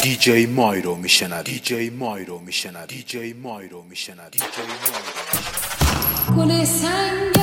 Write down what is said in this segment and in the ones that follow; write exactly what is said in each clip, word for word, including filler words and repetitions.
دیجی مای رو میشنوید دیجی مای رو میشنوید دیجی مای رو میشنوید دیجی مای رو میشنوید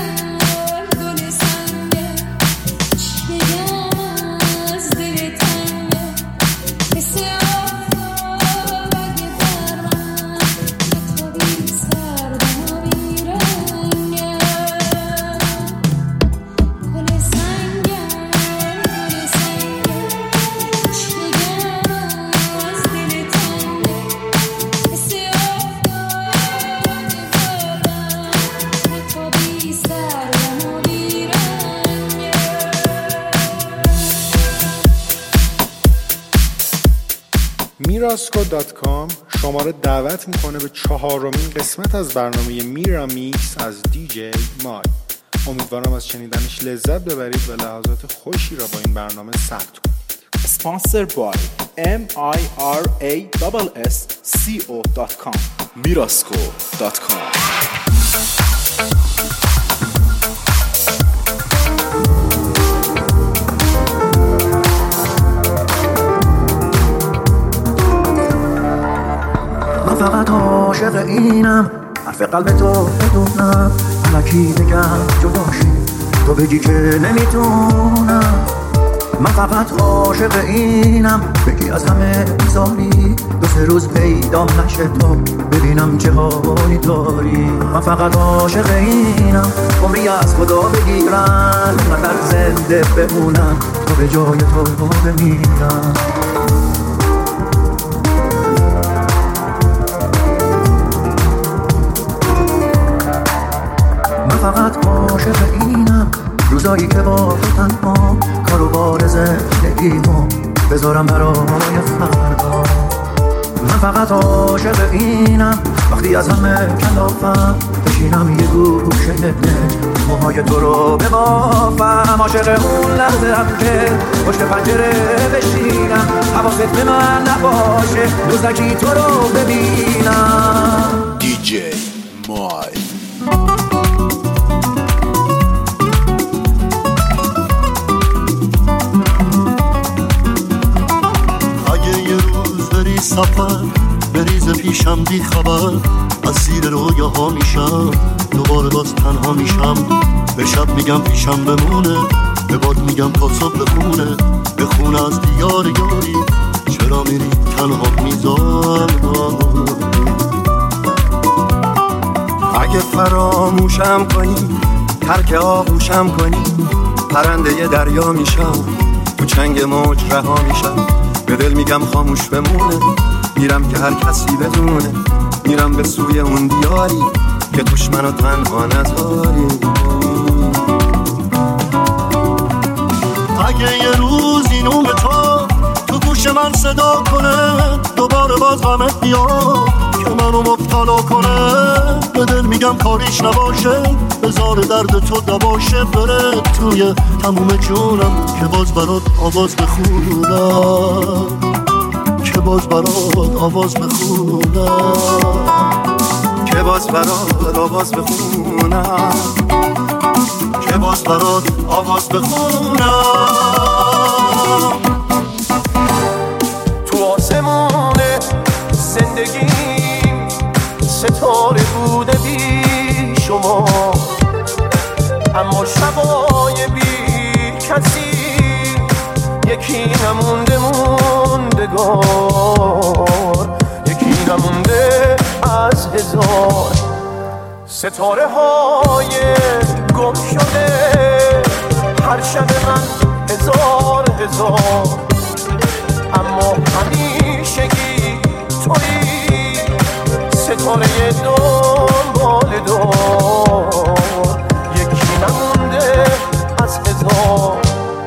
میراسکو دات کام شما را دعوت میکنه به چهارمین قسمت از برنامه میرا میکس از دیجی مای. امیدوارم از شنیدنش لذت ببرید و لحظات خوشی را با این برنامه ثبت کنید. Sponsored by ام آی آر ای اس اس سی او دات کام میراسکو دات کام. من فقط عاشق اینم، حرف قلب تو بدونم، الکی بگم جداشی تو بگی که نمیتونم. من فقط عاشق اینم، بگی از همه بیزاری، دو سه روز پیدا نشه تو ببینم چه حالی داری. من فقط عاشق اینم، عمری از خدا بگیرم، اینقدر زنده بمونم تو به جای تو بمیرم. فقط عاشق اینم، روزایی که با تو تنها کارو بار زندگیمو بذارم برای فردا. من فقط عاشق اینم، وقتی از همه کلافم بشینم یه گوشه موهای تو رو ببافم. عاشق اون لحظه هم که پشت پنجره بشینم، حواست به من نباشه دوزکی تو رو ببینم. دیجی مای. سفر بریز پیشم بی خبر، از زیر رویاها میشم دوباره باز تنها میشم. به شب میگم پیشم بمونه، به باد میگم تا صبح بخونه، بخونه از دیار یاری چرا میری تنها میذار. اگه فراموشم کنی، ترک آغوشم کنی، پرنده دریا میشم، تو چنگ موج رها میشم. به دل میگم خاموش بمونه، میرم که هر کسی بدونه، میرم به سوی اون دیاری که توش منو تنها نذاری. اگه یه روز این نوم تو تو گوش من صدا کنه، دوباره باز غمت بیاد که منو مبتلا کنه، به دل میگم کاریش نباشه، بذار درد تو دباشه، بره توی تموم جونم که باز برات آواز بخونم، که باز برات آواز بخونم، که باز برات آواز بخونم، که باز برات آواز بخونم. تو آسمون زندگیم ستاره بوده بی شما، اما شبای بی کسی یکی نمونده موندگار، یکی نمونده از هزار ستاره های گم شده. هر شب من هزار هزار، اما همیشگی تویی ستاره دنبال دار، یکی نمونده از هزار.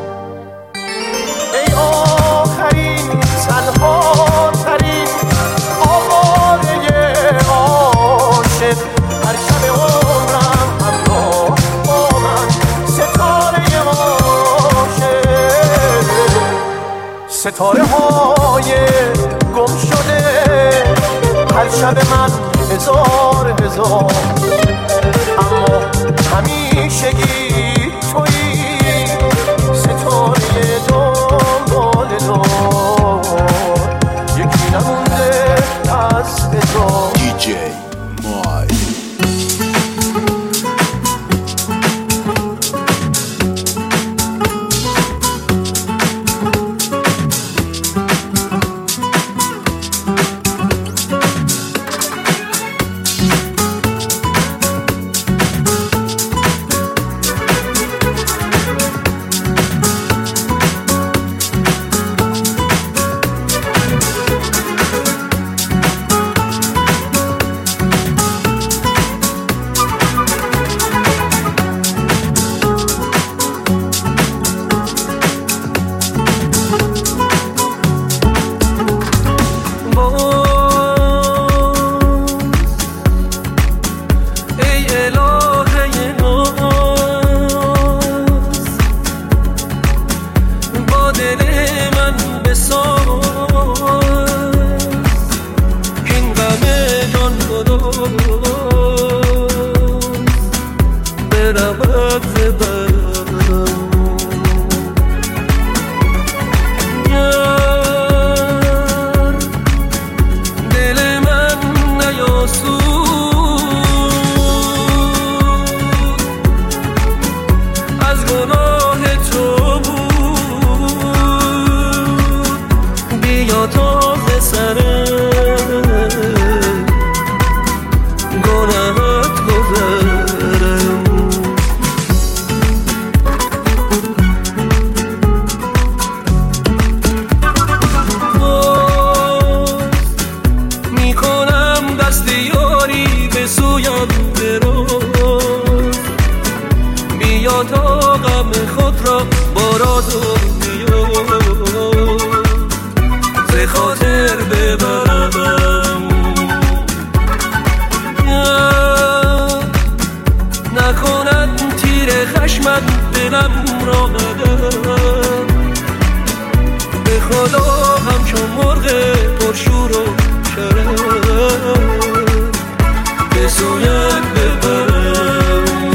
ای آخرین تنها ترین آواره عاشق، هر شب عمرم همراه با من ستاره عاشق. ستاره های گم شده هر شب من هزار هزار، اما همیشگی تویی ستاره دنبال دار، یکی غم خود را با راز و نیاز ز خاطر ببرم. نکند تیر خشمت دلم را قدم، به خدا همچون مرغ پرشور و شرم به سویت ببرم.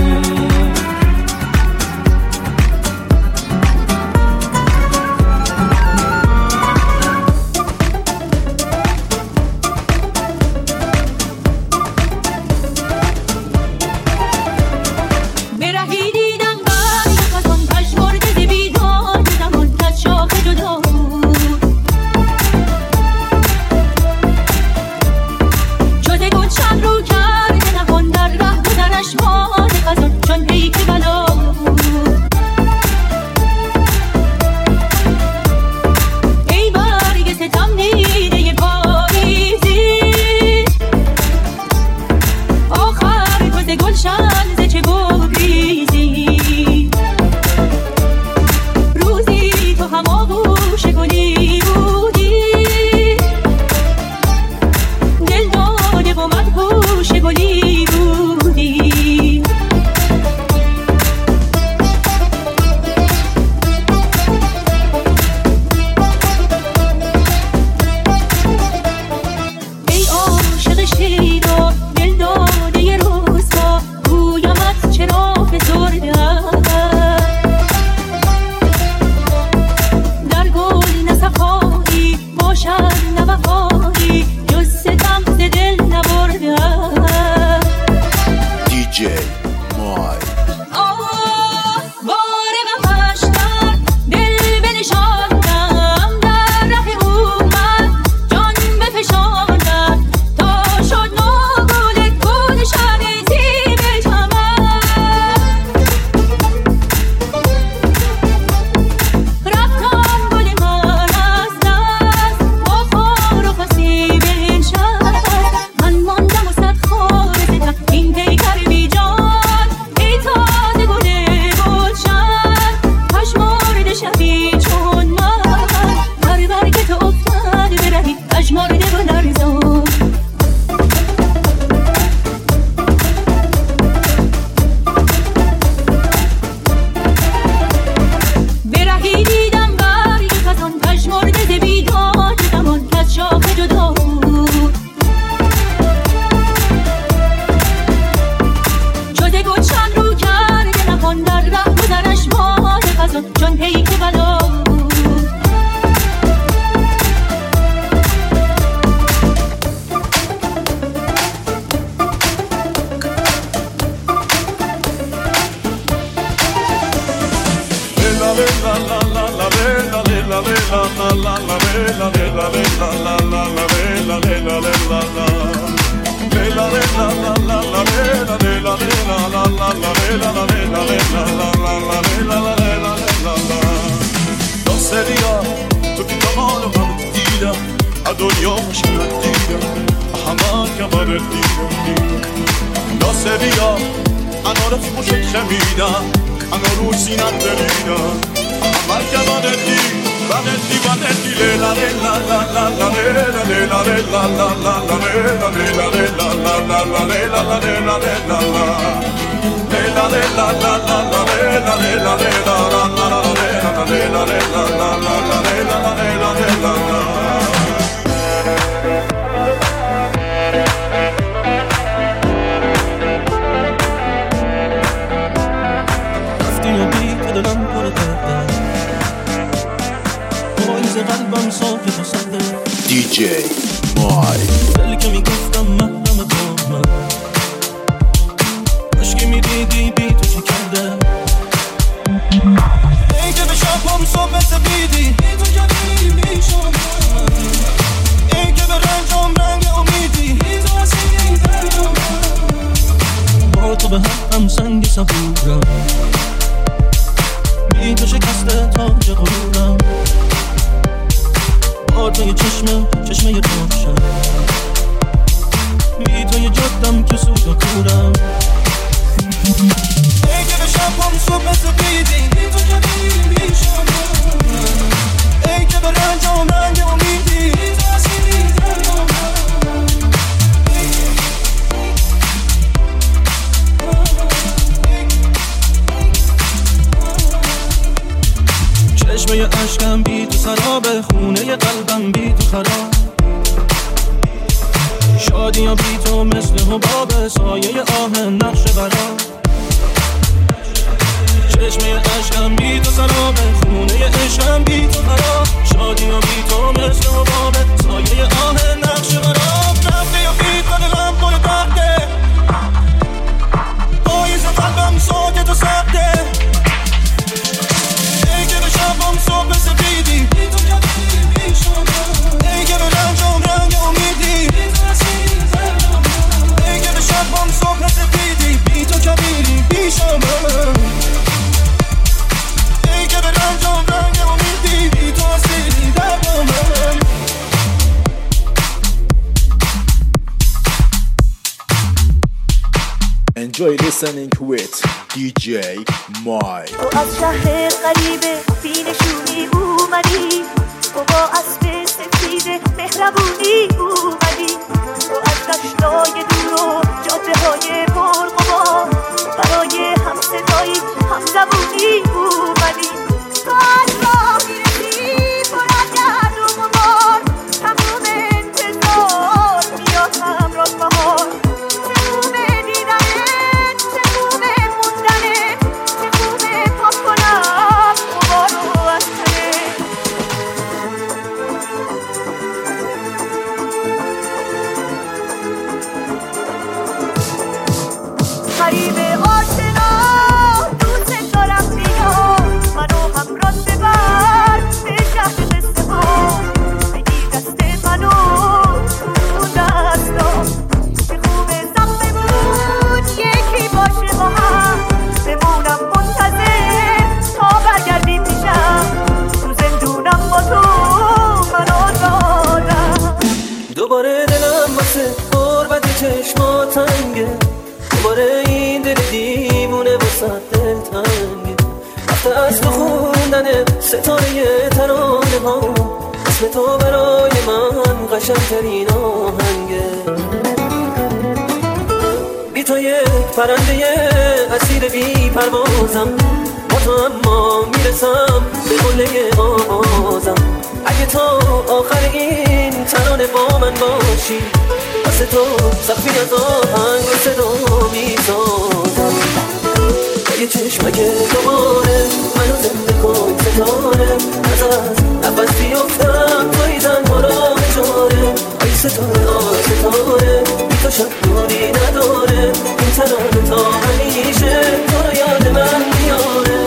دی جی مای دلی که میگفتم محرم با من عشقی میدیدی بی تو چی کرده ای که به شبم صبح سپیدی بی تو جانی میشم ای که به رنجم رنگ امیدی بی تو اسیدی درم با تو به هم سنگی صبورم بی تو شکسته تاج غرورم با توی چشمه چشمه روشن بی توی جدم که سود و کورم ای که به شبم صبح سپیدی چشمه اشکم بی تو سرابه، خونه قلبم بی تو خراب. شادی یا بی تو مثل حباب، سایه آه نقش برام. چشمه اشکم بی تو سرابه، خونه عشقم بی تو خراب. شادی یا بی تو مثل حباب، سایه آه نقش برام. رفته یا بی تو دلم پر تخته، پاییز قلبم ساکت و سخته. ای که به شبم صبح سفیدی، بی تو کبیری بی شما. ای که به رنجم رنگ امیدی، بی تو رسیدی زرگم. ای که به شبم صبح سفیدی، بی تو کبیری بی شما. ای که به رنجم رنگ امیدی، بی تو رسیدی زرگم. Enjoy listening with دی جی مای. تو از شهر غریبه بی نشونی اومدی، تو با اسب سفید مهربونی اومدی. تو از دشتای دور و جاده های پرغبار برای هم صدایی هم زبونی اومدی. تو از راه میرسی پر از گرد و غبار، تموم انتظار میاد همراه بهار. دوباره دلم واسه قربت چشما تنگه، دوباره این دل دیوونه واسه دل تنگه. رفته از تو خوندن ستاره ترانه ها، اسم تو برای من قشنگترین آهنگه. بی تو یک پرنده اسیر بی پروازم، با تو اما میرسم به قله آوازم. اگه تو آخر این ترانه با من باشی، واسه تو سقفی از آهنگ و صدا میسازم. یه چشمک دوباره منو زنده کن ستاره، از از نفس بیفتم توی تنها راه چاره. آی ستاره آی ستاره، بی تو شب نوری نداره. این ترانه تا همیشه تو رو یاد من میاره.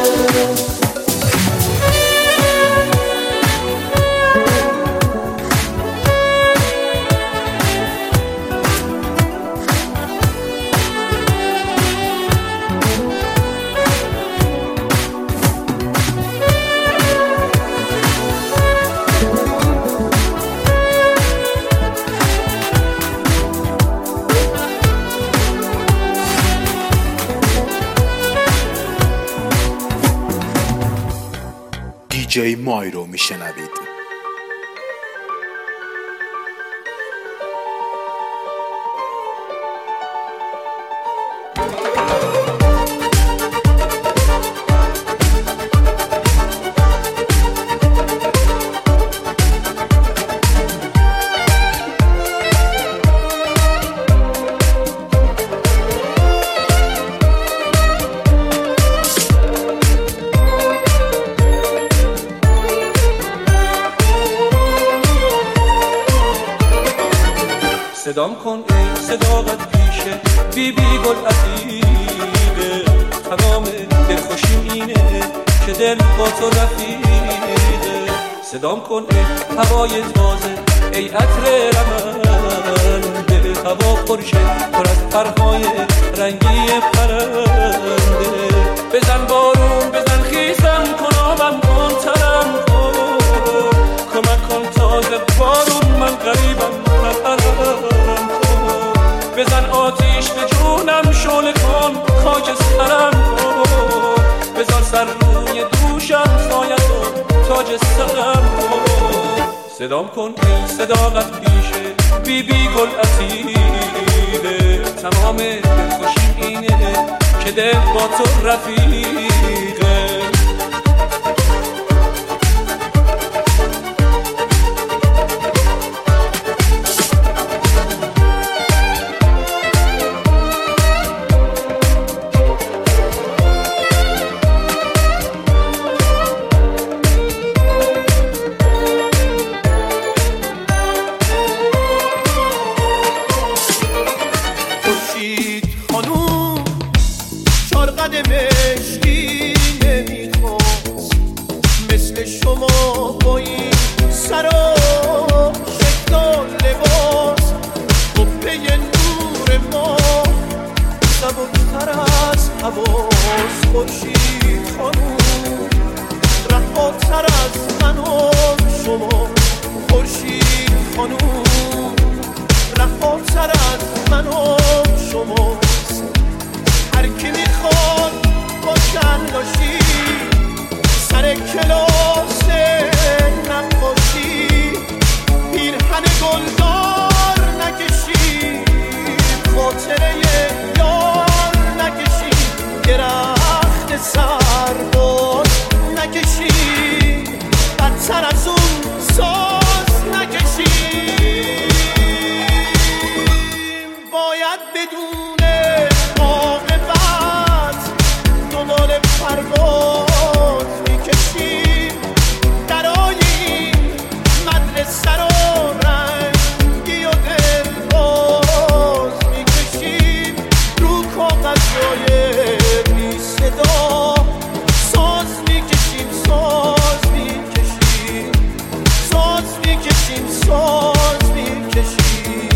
دی جی مای رو میشنوید. صدام کن ای صداقت پیشه بی بی گل عتیقه. تمام دلخوشیم اینه که دل با تو رفیقه. صدام کن ای هوای تازه ای عطر رمنده. هوا پرشه پر از پرهای رنگی پرنده. بزن بارون بزن خیزم کن آبم کن تنم کن. کمک کن تازه بارون من غریبم نپرم کن. بزن آتیش به جونم شعله کن خاک سرم کن. بزن سر روی دوشم سایت کن تاج سرم کن. صدام کن ای صداقت پیشه بی بی گل عتیقه. تمام دلخوشیم اینه که دل با تو رفیقه. کشتی نمیخواست مثل شما با این سر و شکل و لباس قبه نور ما سبکتر از حواس خورشید خانوم رهاتر از من و شما خورشید خانوم رهاتر از من و شماست هر کی میخواد با کلاشی سر کلاس نقاشی پیرهن گلدار نکشی خاطره یار نکشی درخت سرباز نکشی بدتر از اون ساز نکشی باید بدون عاقبت دنبال پرواز میکشیم درای این مدرسه رو رنگی و دلباز میکشیم رو کاغذهای بی صدا ساز میکشیم ساز میکشیم ساز میکشیم ساز میکشیم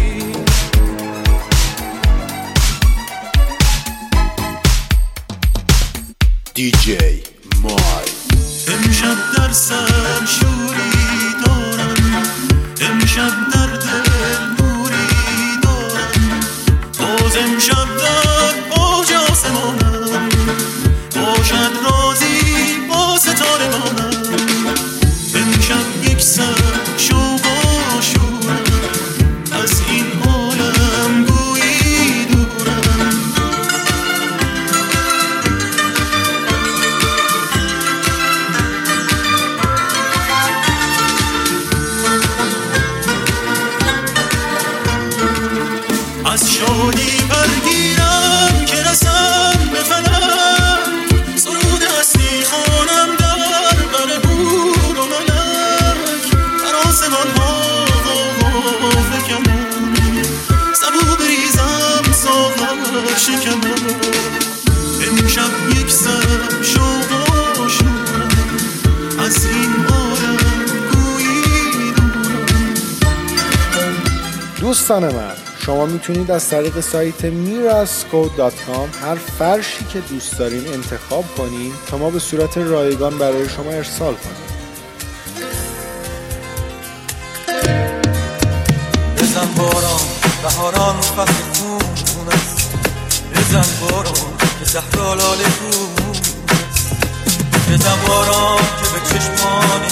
دی جی مای امشب در سر شوری دارم امشب در دل نوری دارم باز امشب در اوج آسمانم باشد رازی با ستاره مانم امشب یک سر شوق و شورم از این عالم گویی دورم از شادی برگیرم که رسم به فلک سرود هستی خانم در بر بور و ملک در آسمان ها فکمم سبو بریزم ساغر شکمم امشب یک سر شوق و شورم از این عالم گویی دورم. دوستان من، شما میتونید از طریق سایت میراسکو دات کام هر فرشی که دوست دارین انتخاب کنین تا ما به صورت رایگان برای شما ارسال کنیم. بزن باران بهاران فصل خون است بزن باران که زهرا لاله خون است بزن باران که به چشمانی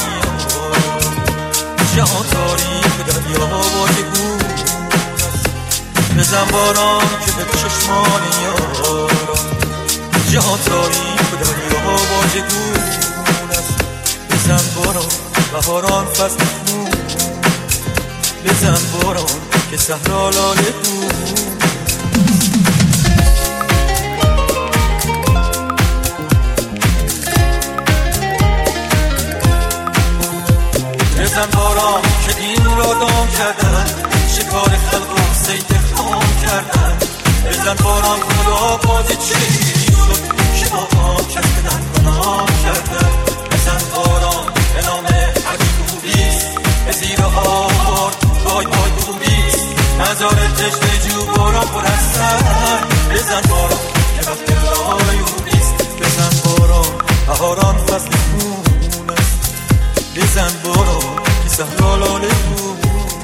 جهان تاریک دریا باید خون بزن باران که به چشمان یاران جهان تاریک و دریا باید گون است بزن باران بهاران فصل خون بزن باران که صحرا لاله خون بزن باران که دین را دام کردن شکار خلق و سید خام کردن بزن باران خدا بازی چی شد که آقا کس بدن گناه کردن بزن باران به نام حجی خوبیست به زیر آورد بای بای خوبیست نظار تشت جو باران پرستن بزن باران که وقت رایونیست بزن باران بهاران فصل خون است بزن باران که صحرا لاله خون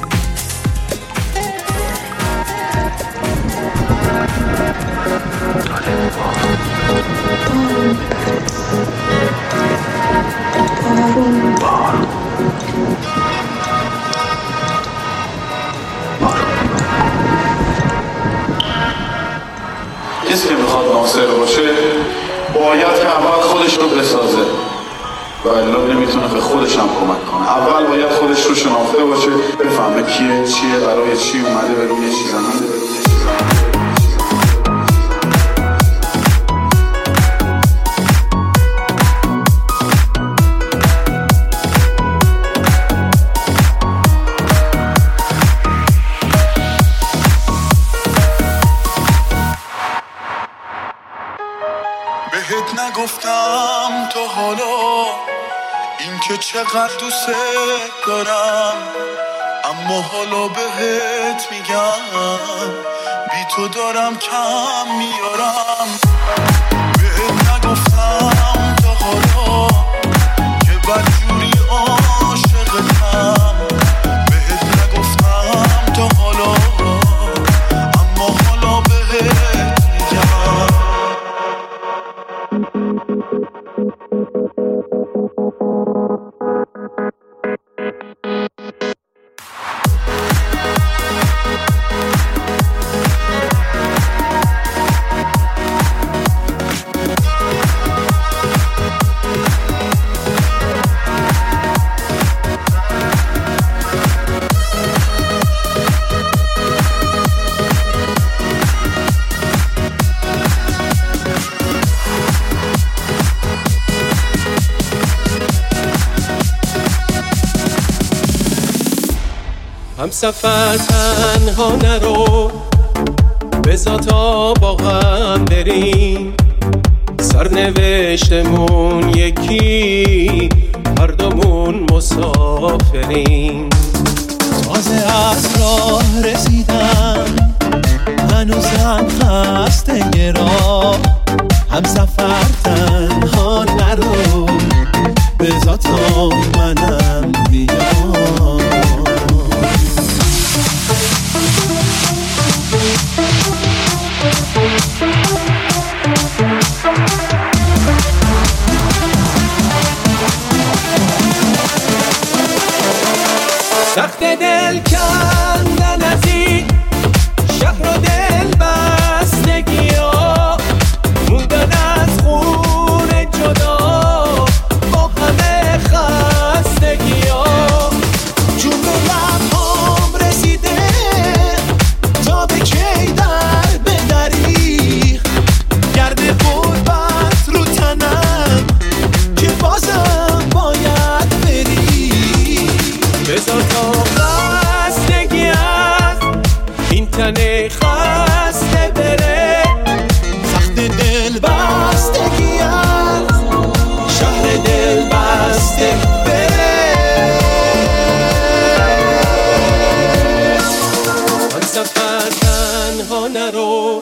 کسی که میخواد ناصر باشه باید که اول خودش رو بسازه و الا نمیتونه به خودش هم کمک کنه. اول باید خودش رو شناخته باشه، بفهمه کیه، چیه، برای چی اومده، به روی چی زمینه. بهت بهت نگفتم تا حالا این که چقدر دوست دارم، اما حالا بهت میگم بی تو دارم کم میارم. بهت نگفتم تا حالا که بدجوری عاشقتم، بهت نگفتم تا حالا اما حالا بهت میگم. هم سفر تنها نرو، بذار تا با هم بریم، سرنوشتمون یکی، هر دومون مسافریم. تازه از راه رسیدم، هنوزم خسته راه، هم سفر تنها نرو، بذار تا منم بیام. سخت دل کندن از این شهر و دل بستگی ها، موندن از خونه جدا با همه خستگی ها. جون به لبهام رسیده تا به کی در بدری، گرد غربت رو تنم که بازم باید بری. بذار تا خستگی از این تن خسته بره، سخت دل بستگی از شهر دل بسته بره. آن سفر تنها نرو،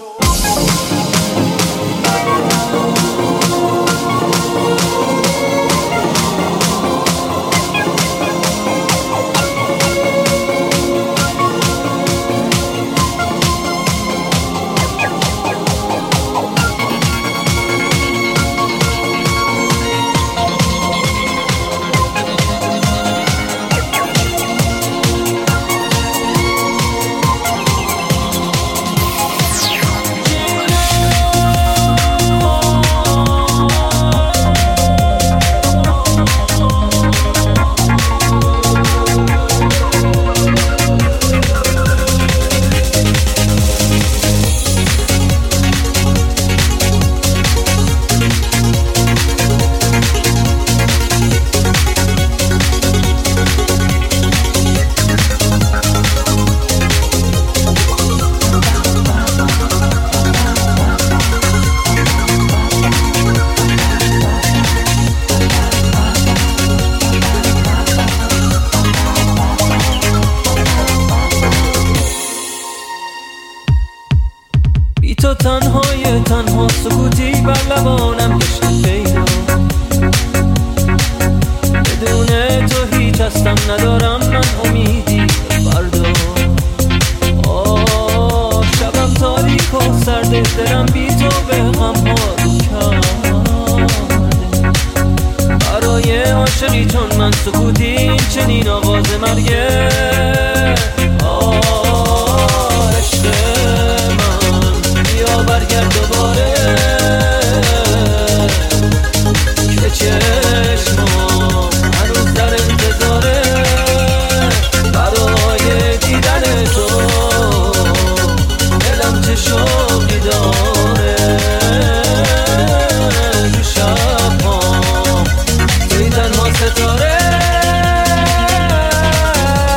تو تنهای تنها سکوتی بر لبانم گشت پیدا، بدون تو هیچ هستم ندارم من امیدی فردا. آه شبم تاریک و سرد، دلم بی تو به غم ها رو کرده. برای عاشقی چون من سکوتی این چنین آغاز مرگه. آه عشق من بیا برگرد دوباره که چشمام هنوز در انتظاره برای دیدن تو. دلم چه شوقی داره تو شب‌ها توی تنها ستاره.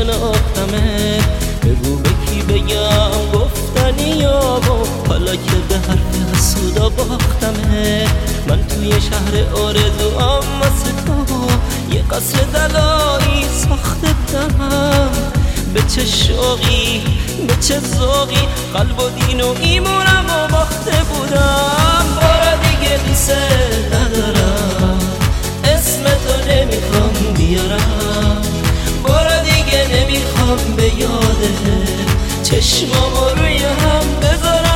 شناختمه بگو به کی بگم گفتنیامو حالا که به حرف حسودا باختمه من توی شهر آرزوام واسه تو یه قصر دلایی ساخته بودم به چه شوقی به چه ذوقی قلب و دین و ایمونم و باخته بودم بار دیگه دوست ندارم اسم تو نمیخوام بیارم بار دیگه نمیخوام به یاده چشمامو روی هم بذارم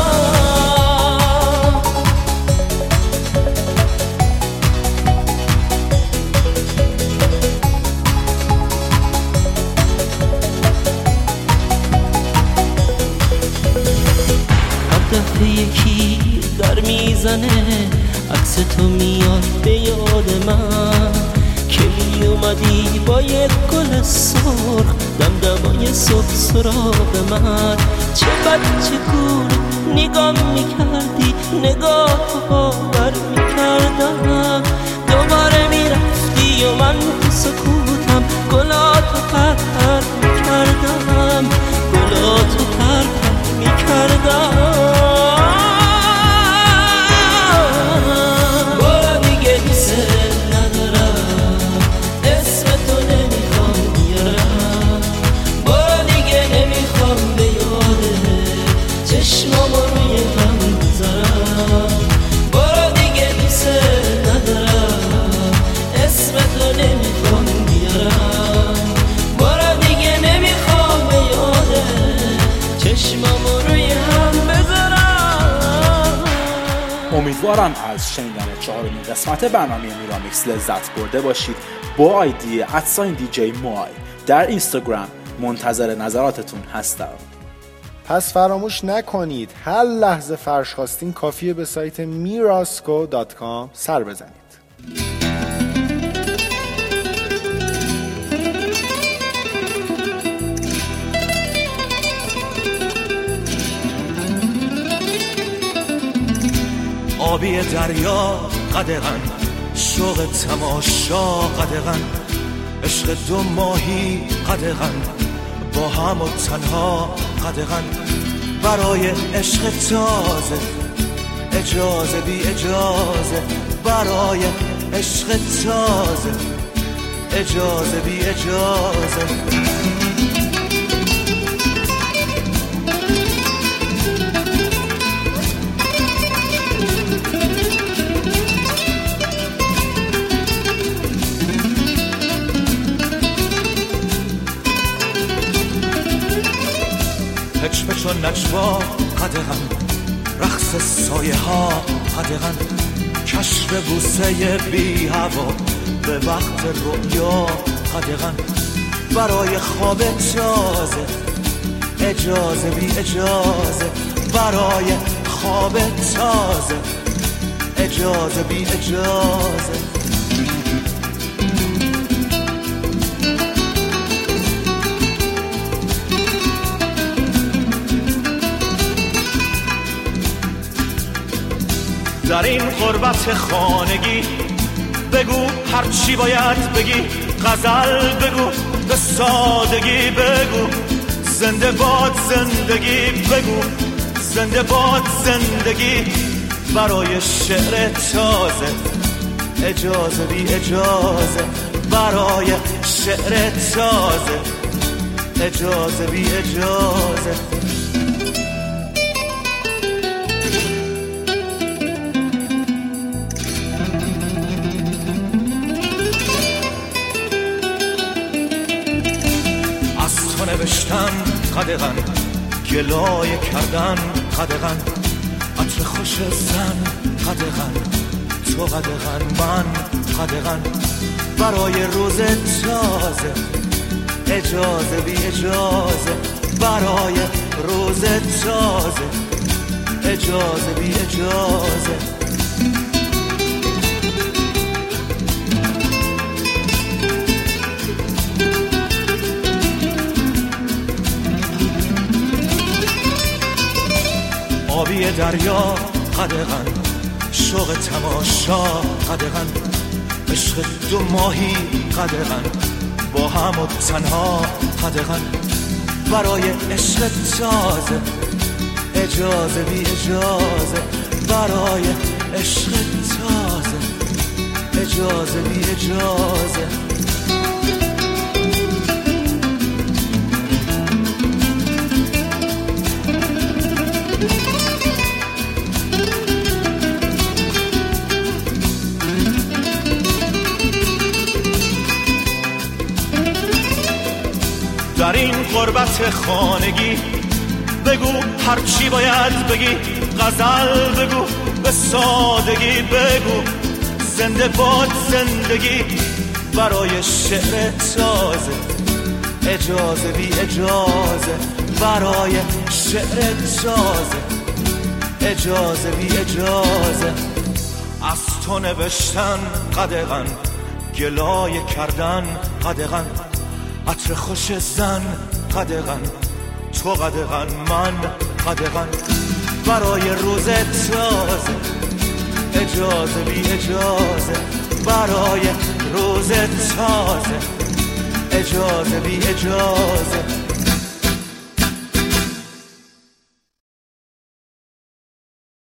دفعه یکی در میزنه عکس تو میاد به یاد من که می اومدی با یک گل سرخ دمدمای صبح سراغ من چه بد چه گونه نگاه میکردی نگاه باور میکردم دوباره میرفتی و من تو سکوتم گلاتو پر پر میکردم گلاتو پر پر میکردم امیدوارم از شنیدن چهارمین قسمت برنامه میرامیکس لذت برده باشید. با آیدی ادساین دی جی مای در اینستاگرام منتظر نظراتتون هستم. پس فراموش نکنید هر لحظه فرش خواستین کافیه به سایت میراسکو دات کام سر بزنید. آبی دریا قدغن شوق تماشا قدغن عشق دو ماهی قدغن با هم و تنها قدغن برای عشق تازه اجازه بی اجازه برای عشق تازه اجازه بی اجازه پچ و نجوا قدغن رقص سایه ها قدغن کشف بوسه بی هوا به وقت رؤیا قدغن برای خواب تازه اجازه بی اجازه برای خواب تازه اجازه بی اجازه در این غربت خانگی بگو هر چی باید بگی غزل بگو به سادگی بگو زنده باد زندگی بگو زنده باد زندگی برای شعر تازه اجازه بی اجازه برای شعر تازه اجازه بی اجازه نوشتن قدغن گلایه کردن قدغن عطر خوش زن قدغن تو قدغن من قدغن برای روز تازه اجازه بی اجازه برای روز تازه اجازه بی اجازه آبی دریا قدغن شوق تماشا قدغن عشق دو ماهی قدغن با هم و تنها قدغن برای عشق تازه اجازه بی اجازه برای عشق تازه اجازه بی اجازه در این غربت خانگی بگو هرچی باید بگی غزل بگو به سادگی بگو زنده باد زندگی برای شعر تازه اجازه بی اجازه برای شعر تازه اجازه بی اجازه از تو نوشتن قدغن گلایه کردن قدغن عطر خوش زن قدغن تو قدغن من قدغن برای روز تازه اجازه بی اجازه برای روز تازه اجازه بی اجازه